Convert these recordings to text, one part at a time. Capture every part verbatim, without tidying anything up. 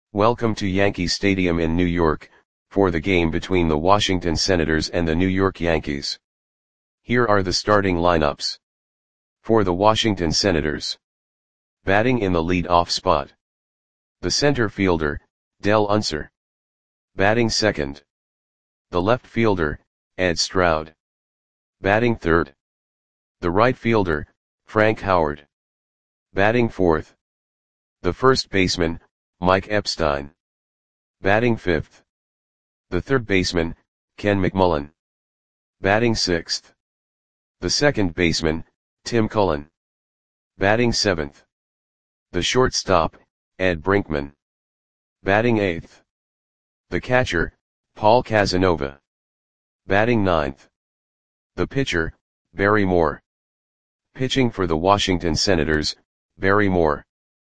Welcome to Yankee Stadium in New York, for the game between the Washington Senators and the New York Yankees. Here are the starting lineups. For the Washington Senators. Batting in the lead-off spot. The center fielder, Dell Unser. Batting second. The left fielder, Ed Stroud. Batting third. The right fielder, Frank Howard. Batting fourth. The first baseman, Mike Epstein. Batting fifth. The third baseman, Ken McMullen. Batting sixth. The second baseman, Tim Cullen. Batting seventh. The shortstop, Ed Brinkman. Batting eighth. The catcher, Paul Casanova. Batting ninth. The pitcher, Barry Moore. Pitching for the Washington Senators, Barry Moore.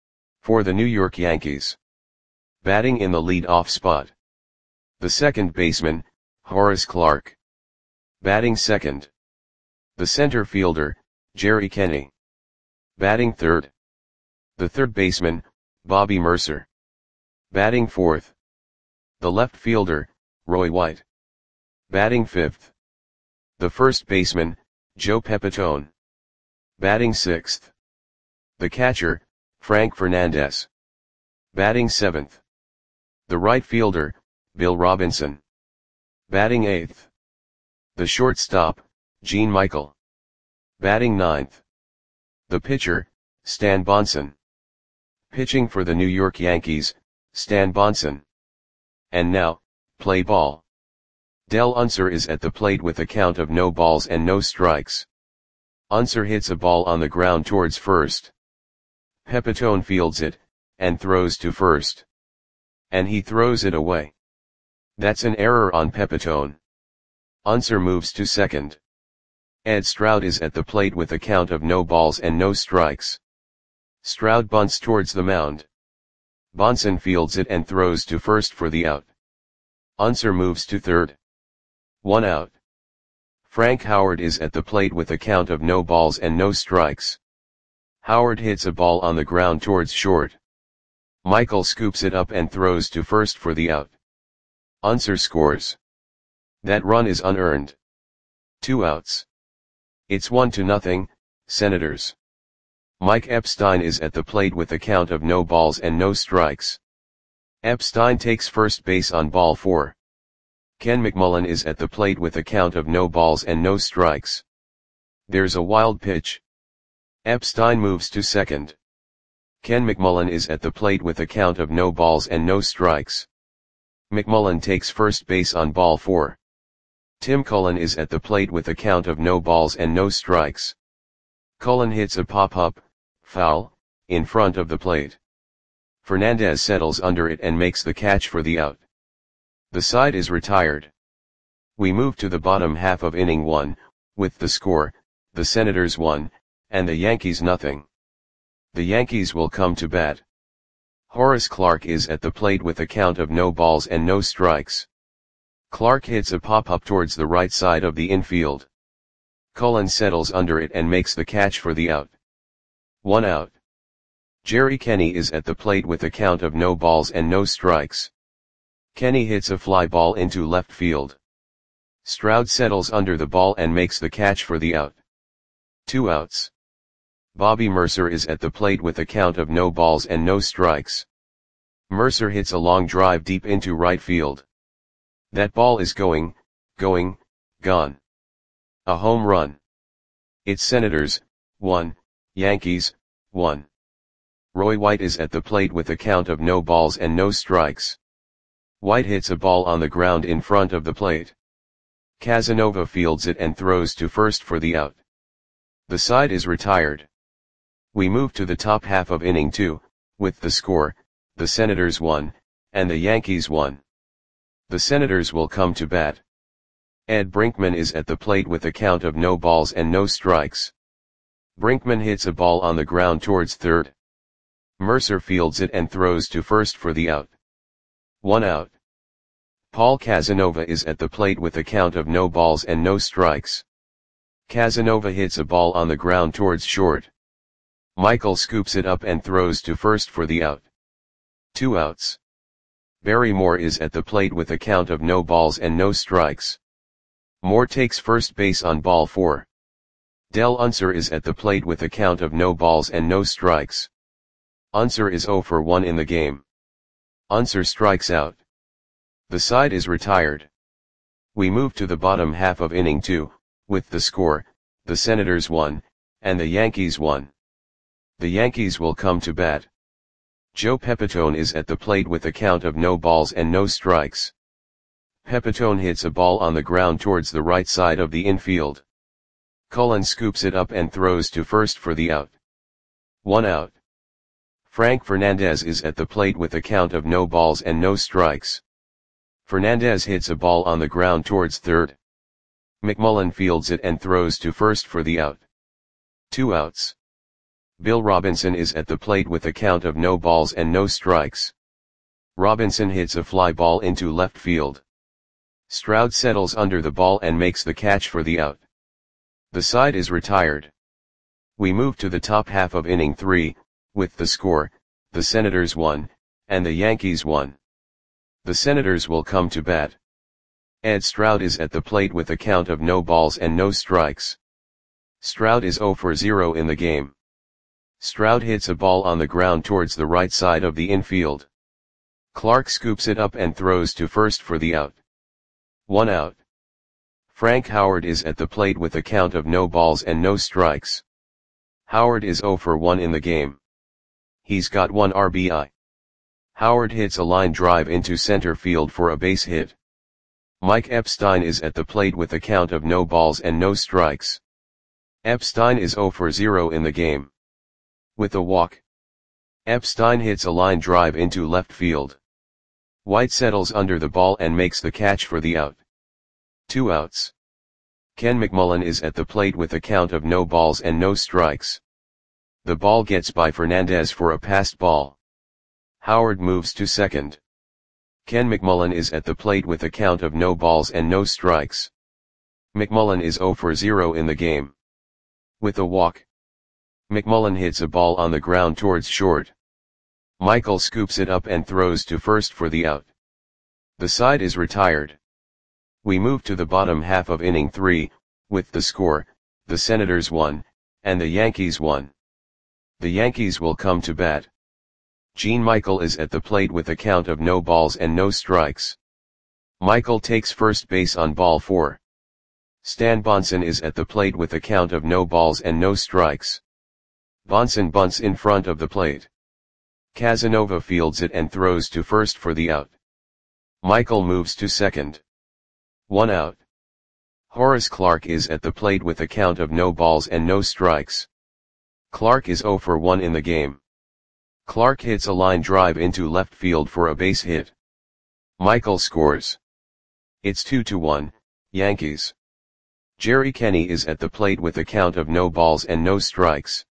For the New York Yankees. Batting in the lead-off spot. The second baseman, Horace Clarke. Batting second. The center fielder, Jerry Kenney. Batting third. The third baseman, Bobby Murcer. Batting fourth. The left fielder, Roy White. Batting fifth. The first baseman, Joe Pepitone. Batting sixth. The catcher, Frank Fernandez. Batting seventh. The right fielder, Bill Robinson. Batting eighth. The shortstop, Gene Michael. Batting ninth. The pitcher, Stan Bonson. Pitching for the New York Yankees, Stan Bonson. And now, play ball. Dell Unser is at the plate with a count of no balls and no strikes. Unser hits a ball on the ground towards first. Pepitone fields it, and throws to first. And he throws it away. That's an error on Pepitone. Unser moves to second. Ed Stroud is at the plate with a count of no balls and no strikes. Stroud bunts towards the mound. Bonson fields it and throws to first for the out. Unser moves to third. One out. Frank Howard is at the plate with a count of no balls and no strikes. Howard hits a ball on the ground towards short. Michael scoops it up and throws to first for the out. Unser scores. That run is unearned. Two outs. It's one to nothing, Senators. Mike Epstein is at the plate with a count of no balls and no strikes. Epstein takes first base on ball four. Ken McMullen is at the plate with a count of no balls and no strikes. There's a wild pitch. Epstein moves to second. Ken McMullen is at the plate with a count of no balls and no strikes. McMullen takes first base on ball four. Tim Cullen is at the plate with a count of no balls and no strikes. Cullen hits a pop-up, foul, in front of the plate. Fernandez settles under it and makes the catch for the out. The side is retired. We move to the bottom half of inning one, with the score, the Senators one, and the Yankees nothing. The Yankees will come to bat. Horace Clarke is at the plate with a count of no balls and no strikes. Clarke hits a pop-up towards the right side of the infield. Cullen settles under it and makes the catch for the out. One out. Jerry Kenney is at the plate with a count of no balls and no strikes. Kenney hits a fly ball into left field. Stroud settles under the ball and makes the catch for the out. Two outs. Bobby Murcer is at the plate with a count of no balls and no strikes. Murcer hits a long drive deep into right field. That ball is going, going, gone. A home run. It's Senators, one, Yankees, one. Roy White is at the plate with a count of no balls and no strikes. White hits a ball on the ground in front of the plate. Casanova fields it and throws to first for the out. The side is retired. We move to the top half of inning two, with the score, the Senators one, and the Yankees one. The Senators will come to bat. Ed Brinkman is at the plate with a count of no balls and no strikes. Brinkman hits a ball on the ground towards third. Murcer fields it and throws to first for the out. One out. Paul Casanova is at the plate with a count of no balls and no strikes. Casanova hits a ball on the ground towards short. Michael scoops it up and throws to first for the out. Two outs. Barrymore is at the plate with a count of no balls and no strikes. Moore takes first base on ball four. Del Unser is at the plate with a count of no balls and no strikes. Unser is zero for one in the game. Unser strikes out. The side is retired. We move to the bottom half of inning two, with the score, the Senators won, and the Yankees won. The Yankees will come to bat. Joe Pepitone is at the plate with a count of no balls and no strikes. Pepitone hits a ball on the ground towards the right side of the infield. Cullen scoops it up and throws to first for the out. One out. Frank Fernandez is at the plate with a count of no balls and no strikes. Fernandez hits a ball on the ground towards third. McMullen fields it and throws to first for the out. Two outs. Bill Robinson is at the plate with a count of no balls and no strikes. Robinson hits a fly ball into left field. Stroud settles under the ball and makes the catch for the out. The side is retired. We move to the top half of inning three, with the score, the Senators won, and the Yankees won. The Senators will come to bat. Ed Stroud is at the plate with a count of no balls and no strikes. Stroud is zero for zero in the game. Stroud hits a ball on the ground towards the right side of the infield. Clark scoops it up and throws to first for the out. One out. Frank Howard is at the plate with a count of no balls and no strikes. Howard is zero for one in the game. He's got one R B I. Howard hits a line drive into center field for a base hit. Mike Epstein is at the plate with a count of no balls and no strikes. Epstein is zero for zero in the game. With a walk, Epstein hits a line drive into left field. White settles under the ball and makes the catch for the out. Two outs. Ken McMullen is at the plate with a count of no balls and no strikes. The ball gets by Fernandez for a passed ball. Howard moves to second. Ken McMullen is at the plate with a count of no balls and no strikes. McMullen is zero for zero in the game. With a walk, McMullen hits a ball on the ground towards short. Michael scoops it up and throws to first for the out. The side is retired. We move to the bottom half of inning three, with the score, the Senators won, and the Yankees won. The Yankees will come to bat. Gene Michael is at the plate with a count of no balls and no strikes. Michael takes first base on ball four. Stan Bonson is at the plate with a count of no balls and no strikes. Bonson bunts in front of the plate. Casanova fields it and throws to first for the out. Michael moves to second. One out. Horace Clarke is at the plate with a count of no balls and no strikes. Clarke is zero for one in the game. Clarke hits a line drive into left field for a base hit. Michael scores. It's two to one, Yankees. Jerry Kenny is at the plate with a count of no balls and no strikes.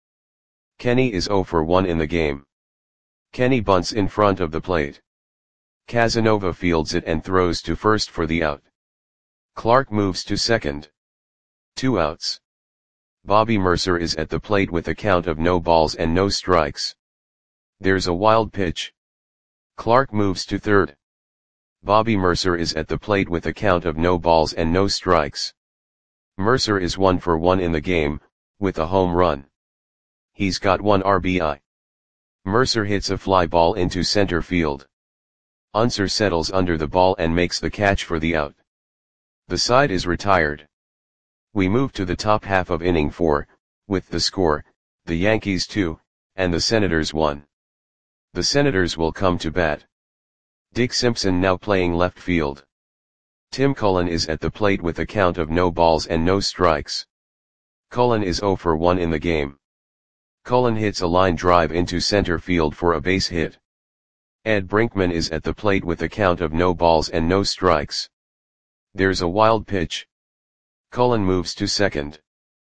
Kenny is zero for one in the game. Kenny bunts in front of the plate. Casanova fields it and throws to first for the out. Clarke moves to second. Two outs. Bobby Mercer is at the plate with a count of no balls and no strikes. There's a wild pitch. Clarke moves to third. Bobby Mercer is at the plate with a count of no balls and no strikes. Mercer is one for one in the game, with a home run. He's got one R B I. Mercer hits a fly ball into center field. Unser settles under the ball and makes the catch for the out. The side is retired. We move to the top half of inning four, with the score, the Yankees two, and the Senators one. The Senators will come to bat. Dick Simpson now playing left field. Tim Cullen is at the plate with a count of no balls and no strikes. Cullen is zero for one in the game. Cullen hits a line drive into center field for a base hit. Ed Brinkman is at the plate with a count of no balls and no strikes. There's a wild pitch. Cullen moves to second.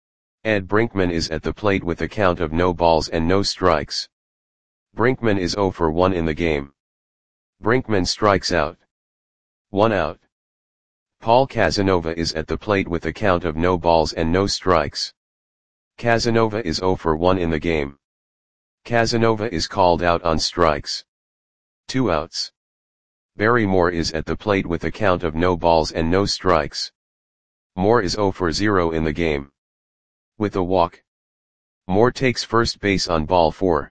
Ed Brinkman is at the plate with a count of no balls and no strikes. Brinkman is zero for one in the game. Brinkman strikes out. One out. Paul Casanova is at the plate with a count of no balls and no strikes. Casanova is zero for one in the game. Casanova is called out on strikes. Two outs. Barry Moore is at the plate with a count of no balls and no strikes. Moore is zero for zero in the game. With a walk, Moore takes first base on ball four.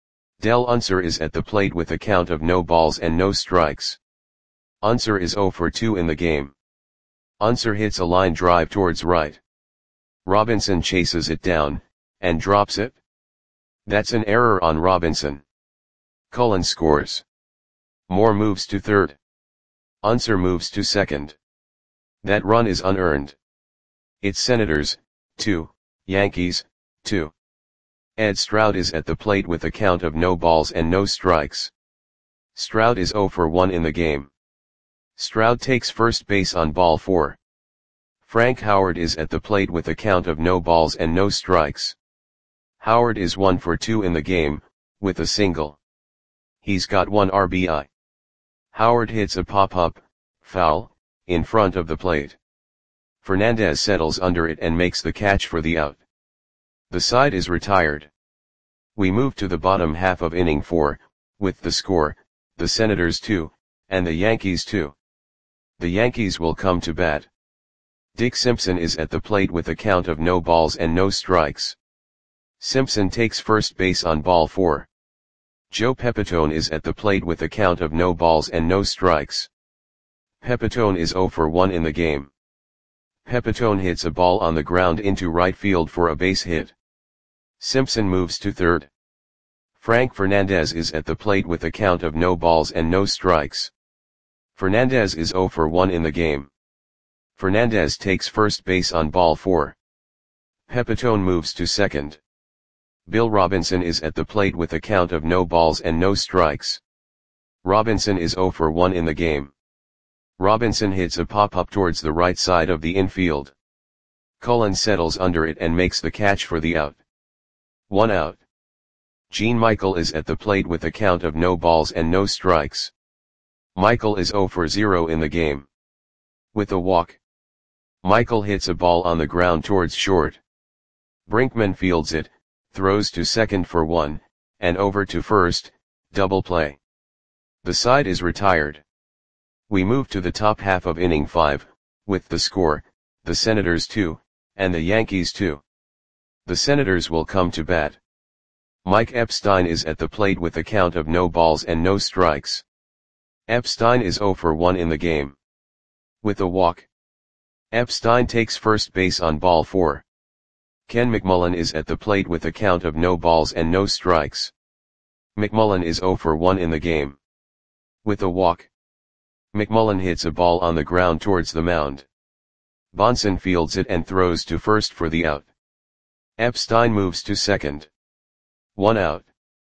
Del Unser is at the plate with a count of no balls and no strikes. Unser is zero for two in the game. Unser hits a line drive towards right. Robinson chases it down, and drops it. That's an error on Robinson. Cullen scores. Moore moves to third. Unser moves to second. That run is unearned. It's Senators, two, Yankees, two. Ed Stroud is at the plate with a count of no balls and no strikes. Stroud is zero for one in the game. Stroud takes first base on ball four. Frank Howard is at the plate with a count of no balls and no strikes. Howard is one for two in the game, with a single. He's got one R B I. Howard hits a pop-up, foul, in front of the plate. Fernandez settles under it and makes the catch for the out. The side is retired. We move to the bottom half of inning four, with the score, the Senators two, and the Yankees two. The Yankees will come to bat. Dick Simpson is at the plate with a count of no balls and no strikes. Simpson takes first base on ball four. Joe Pepitone is at the plate with a count of no balls and no strikes. Pepitone is zero for one in the game. Pepitone hits a ball on the ground into right field for a base hit. Simpson moves to third. Frank Fernandez is at the plate with a count of no balls and no strikes. Fernandez is zero for one in the game. Fernandez takes first base on ball four. Pepitone moves to second. Bill Robinson is at the plate with a count of no balls and no strikes. Robinson is zero for one in the game. Robinson hits a pop-up towards the right side of the infield. Cullen settles under it and makes the catch for the out. One out. Gene Michael is at the plate with a count of no balls and no strikes. Michael is zero for zero in the game. With a walk, Michael hits a ball on the ground towards short. Brinkman fields it, throws to second for one, and over to first, double play. The side is retired. We move to the top half of inning five, with the score, the Senators two, and the Yankees two. The Senators will come to bat. Mike Epstein is at the plate with a count of no balls and no strikes. Epstein is zero for one in the game. With a walk, Epstein takes first base on ball four. Ken McMullen is at the plate with a count of no balls and no strikes. McMullen is zero for one in the game. With a walk, McMullen hits a ball on the ground towards the mound. Bonson fields it and throws to first for the out. Epstein moves to second. One out.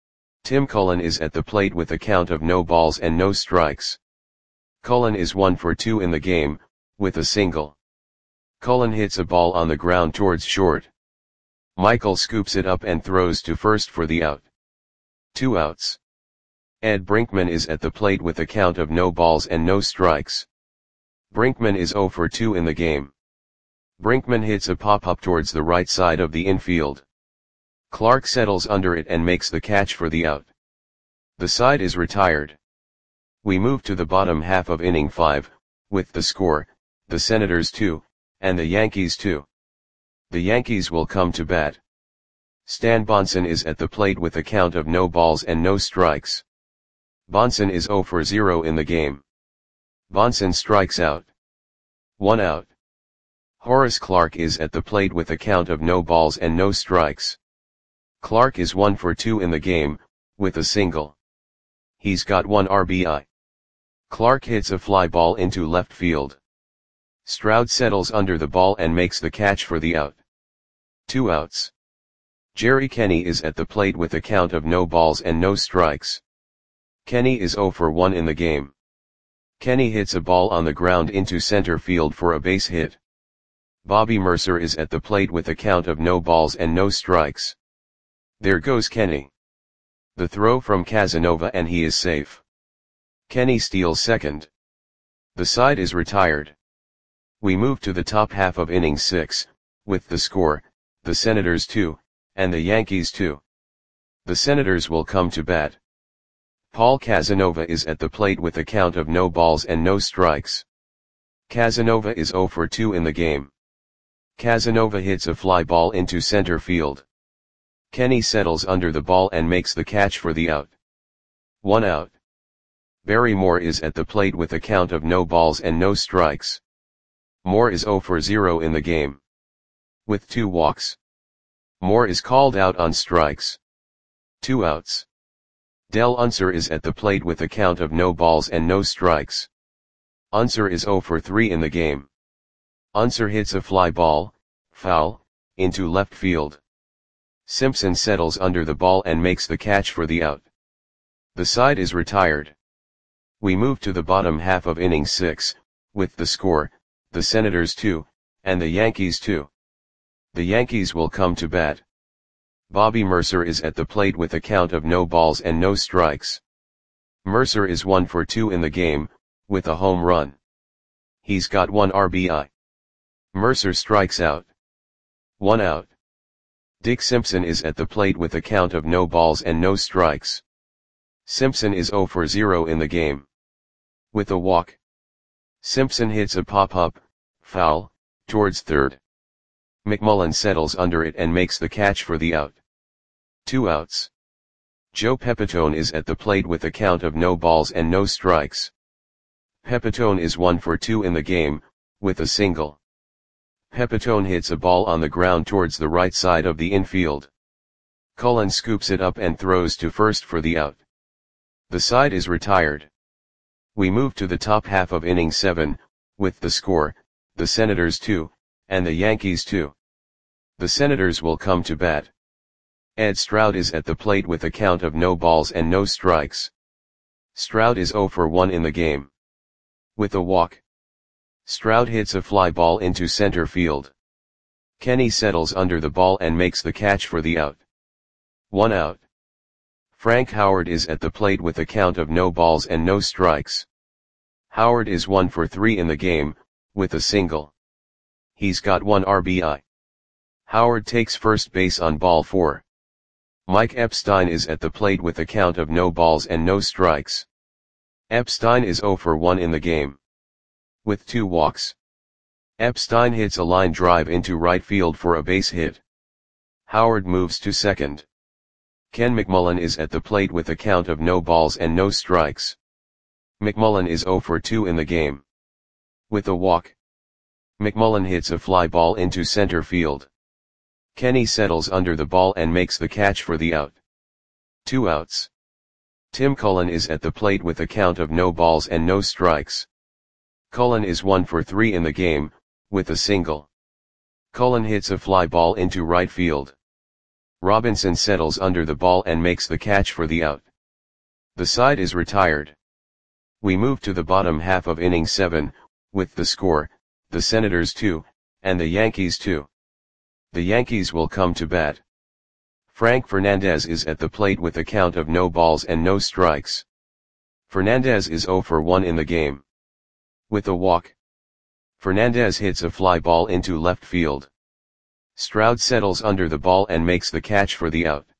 Tim Cullen is at the plate with a count of no balls and no strikes. Cullen is one for two in the game, with a single. Cullen hits a ball on the ground towards short. Michael scoops it up and throws to first for the out. Two outs. Ed Brinkman is at the plate with a count of no balls and no strikes. Brinkman is zero for two in the game. Brinkman hits a pop-up towards the right side of the infield. Clark settles under it and makes the catch for the out. The side is retired. We move to the bottom half of inning five, with the score, the Senators two, and the Yankees two. The Yankees will come to bat. Stan Bonson is at the plate with a count of no balls and no strikes. Bonson is zero for zero in the game. Bonson strikes out. One out. Horace Clarke is at the plate with a count of no balls and no strikes. Clarke is one for two in the game, with a single. He's got one R B I. Clarke hits a fly ball into left field. Stroud settles under the ball and makes the catch for the out. Two outs. Jerry Kenny is at the plate with a count of no balls and no strikes. Kenny is zero for one in the game. Kenny hits a ball on the ground into center field for a base hit. Bobby Mercer is at the plate with a count of no balls and no strikes. There goes Kenny. The throw from Casanova and he is safe. Kenny steals second. The side is retired. We move to the top half of inning six, with the score, the Senators two, and the Yankees two. The Senators will come to bat. Paul Casanova is at the plate with a count of no balls and no strikes. Casanova is zero for two in the game. Casanova hits a fly ball into center field. Kenny settles under the ball and makes the catch for the out. One out. Barrymore is at the plate with a count of no balls and no strikes. Moore is zero for zero in the game. With two walks. Moore is called out on strikes. Two outs. Del Unser is at the plate with a count of no balls and no strikes. Unser is zero for three in the game. Unser hits a fly ball, foul, into left field. Simpson settles under the ball and makes the catch for the out. The side is retired. We move to the bottom half of inning six, with the score, the Senators two, and the Yankees two. The Yankees will come to bat. Bobby Mercer is at the plate with a count of no balls and no strikes. Mercer is one for two in the game, with a home run. He's got one R B I. Mercer strikes out. One out. Dick Simpson is at the plate with a count of no balls and no strikes. Simpson is zero for zero in the game. With a walk. Simpson hits a pop-up, foul, towards third. McMullen settles under it and makes the catch for the out. Two outs. Joe Pepitone is at the plate with a count of no balls and no strikes. Pepitone is one for two in the game, with a single. Pepitone hits a ball on the ground towards the right side of the infield. Cullen scoops it up and throws to first for the out. The side is retired. We move to the top half of inning seven, with the score, the Senators two, and the Yankees two. The Senators will come to bat. Ed Stroud is at the plate with a count of no balls and no strikes. Stroud is zero for one in the game. With a walk. Stroud hits a fly ball into center field. Kenny settles under the ball and makes the catch for the out. One out. Frank Howard is at the plate with a count of no balls and no strikes. Howard is one for three in the game, with a single. He's got one R B I. Howard takes first base on ball four. Mike Epstein is at the plate with a count of no balls and no strikes. Epstein is zero for one in the game. With two walks. Epstein hits a line drive into right field for a base hit. Howard moves to second. Ken McMullen is at the plate with a count of no balls and no strikes. McMullen is zero for two in the game. With a walk. McMullen hits a fly ball into center field. Kenny settles under the ball and makes the catch for the out. Two outs. Tim Cullen is at the plate with a count of no balls and no strikes. Cullen is one for three in the game, with a single. Cullen hits a fly ball into right field. Robinson settles under the ball and makes the catch for the out. The side is retired. We move to the bottom half of inning seven, with the score, the Senators two, and the Yankees two. The Yankees will come to bat. Frank Fernandez is at the plate with a count of no balls and no strikes. Fernandez is zero for one in the game. With a walk. Fernandez hits a fly ball into left field. Stroud settles under the ball and makes the catch for the out.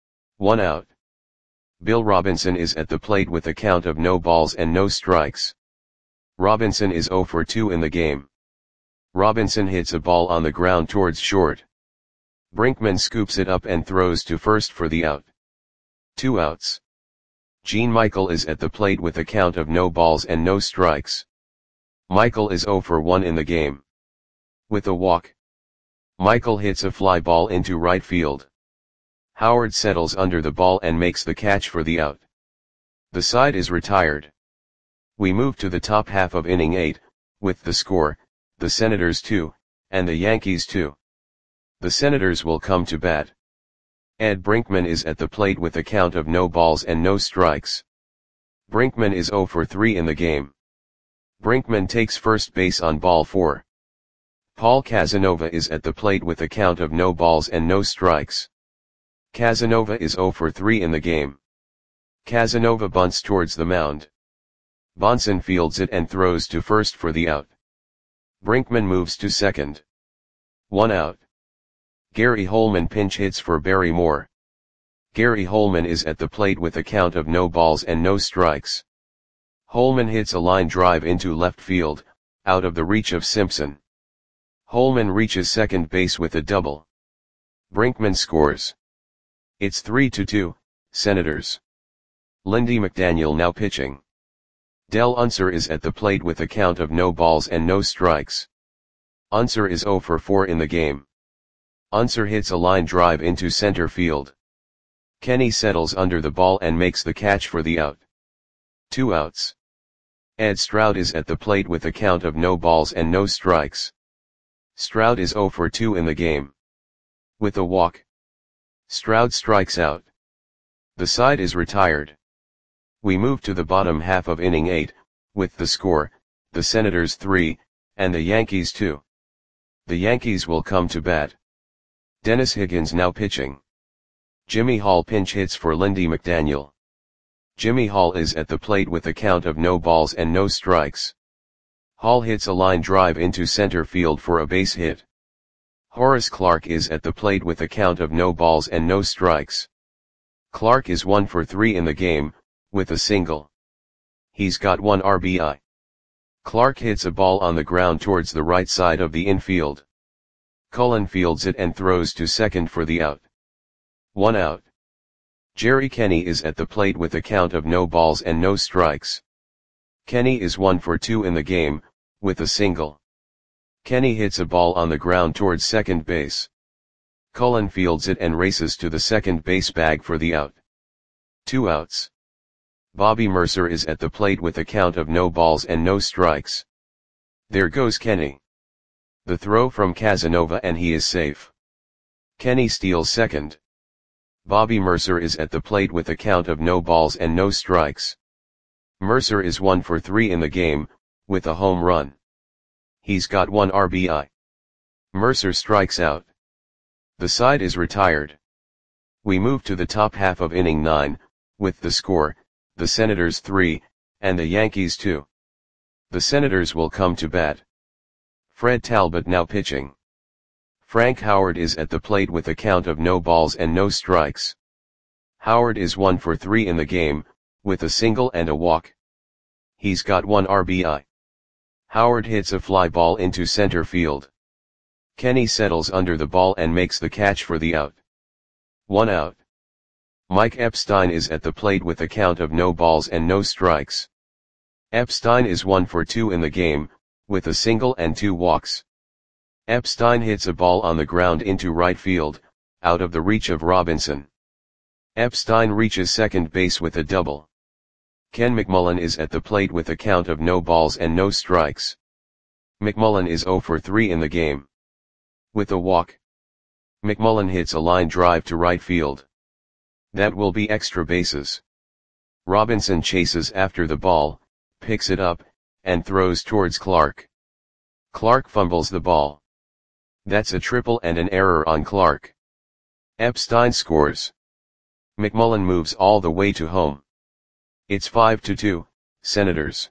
One out. Bill Robinson is at the plate with a count of no balls and no strikes. Robinson is zero for two in the game. Robinson hits a ball on the ground towards short. Brinkman scoops it up and throws to first for the out. Two outs. Gene Michael is at the plate with a count of no balls and no strikes. Michael is zero for one in the game. With a walk. Michael hits a fly ball into right field. Howard settles under the ball and makes the catch for the out. The side is retired. We move to the top half of inning eight, with the score, the Senators two, and the Yankees two. The Senators will come to bat. Ed Brinkman is at the plate with a count of no balls and no strikes. Brinkman is zero for three in the game. Brinkman takes first base on ball four. Paul Casanova is at the plate with a count of no balls and no strikes. Casanova is zero for three in the game. Casanova bunts towards the mound. Bonson fields it and throws to first for the out. Brinkman moves to second. One out. Gary Holman pinch hits for Barrymore. Gary Holman is at the plate with a count of no balls and no strikes. Holman hits a line drive into left field, out of the reach of Simpson. Holman reaches second base with a double. Brinkman scores. It's three to two, Senators. Lindy McDaniel now pitching. Del Unser is at the plate with a count of no balls and no strikes. Unser is zero for four in the game. Unser hits a line drive into center field. Kenny settles under the ball and makes the catch for the out. Two outs. Ed Stroud is at the plate with a count of no balls and no strikes. Stroud is zero for two in the game. With a walk, Stroud strikes out. The side is retired. We move to the bottom half of inning eight, with the score, the Senators three, and the Yankees two. The Yankees will come to bat. Dennis Higgins now pitching. Jimmy Hall pinch hits for Lindy McDaniel. Jimmy Hall is at the plate with a count of no balls and no strikes. Hall hits a line drive into center field for a base hit. Horace Clarke is at the plate with a count of no balls and no strikes. Clarke is one for three in the game, with a single. He's got one R B I. Clarke hits a ball on the ground towards the right side of the infield. Cullen fields it and throws to second for the out. One out. Jerry Kenny is at the plate with a count of no balls and no strikes. Kenny is one for two in the game, with a single. Kenny hits a ball on the ground towards second base. Cullen fields it and races to the second base bag for the out. Two outs. Bobby Mercer is at the plate with a count of no balls and no strikes. There goes Kenny. The throw from Casanova and he is safe. Kenny steals second. Bobby Mercer is at the plate with a count of no balls and no strikes. Mercer is one for three in the game, with a home run. He's got one R B I. Mercer strikes out. The side is retired. We move to the top half of inning nine, with the score, the Senators three, and the Yankees two. The Senators will come to bat. Fred Talbot now pitching. Frank Howard is at the plate with a count of no balls and no strikes. Howard is one for three in the game, with a single and a walk. He's got one R B I. Howard hits a fly ball into center field. Kenny settles under the ball and makes the catch for the out. One out. Mike Epstein is at the plate with a count of no balls and no strikes. Epstein is one for two in the game, with a single and two walks. Epstein hits a ball on the ground into right field, out of the reach of Robinson. Epstein reaches second base with a double. Ken McMullen is at the plate with a count of no balls and no strikes. McMullen is zero for three in the game. With a walk, McMullen hits a line drive to right field. That will be extra bases. Robinson chases after the ball, picks it up, and throws towards Clarke. Clarke fumbles the ball. That's a triple and an error on Clarke. Epstein scores. McMullen moves all the way to home. It's five to two, Senators.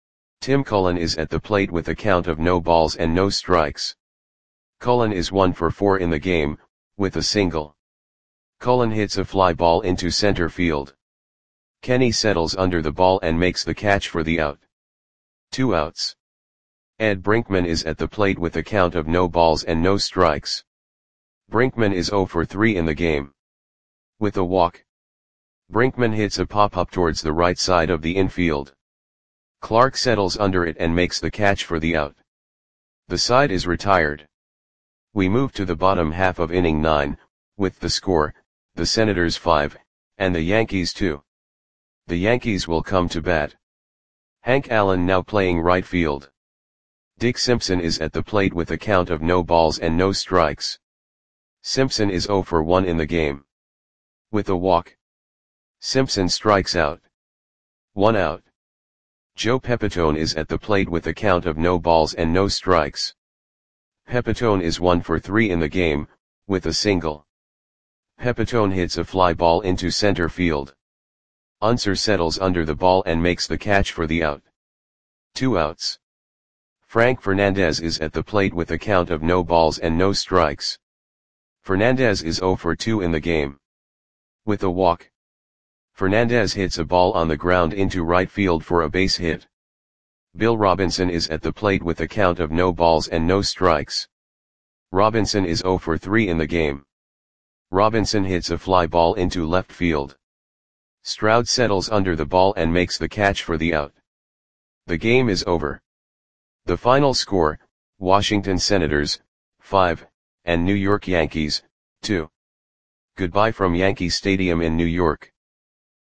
Tim Cullen is at the plate with a count of no balls and no strikes. Cullen is one for four in the game, with a single. Cullen hits a fly ball into center field. Kenny settles under the ball and makes the catch for the out. Two outs. Ed Brinkman is at the plate with a count of no balls and no strikes. Brinkman is zero for three in the game. With a walk, Brinkman hits a pop-up towards the right side of the infield. Clarke settles under it and makes the catch for the out. The side is retired. We move to the bottom half of inning nine, with the score, the Senators five, and the Yankees two. The Yankees will come to bat. Hank Allen now playing right field. Dick Simpson is at the plate with a count of no balls and no strikes. Simpson is zero for one in the game. With a walk, Simpson strikes out. One out. Joe Pepitone is at the plate with a count of no balls and no strikes. Pepitone is one for three in the game, with a single. Pepitone hits a fly ball into center field. Unser settles under the ball and makes the catch for the out. Two outs. Frank Fernandez is at the plate with a count of no balls and no strikes. Fernandez is zero for two in the game. With a walk, Fernandez hits a ball on the ground into right field for a base hit. Bill Robinson is at the plate with a count of no balls and no strikes. Robinson is zero for three in the game. Robinson hits a fly ball into left field. Stroud settles under the ball and makes the catch for the out. The game is over. The final score, Washington Senators, five, and New York Yankees, two. Goodbye from Yankee Stadium in New York.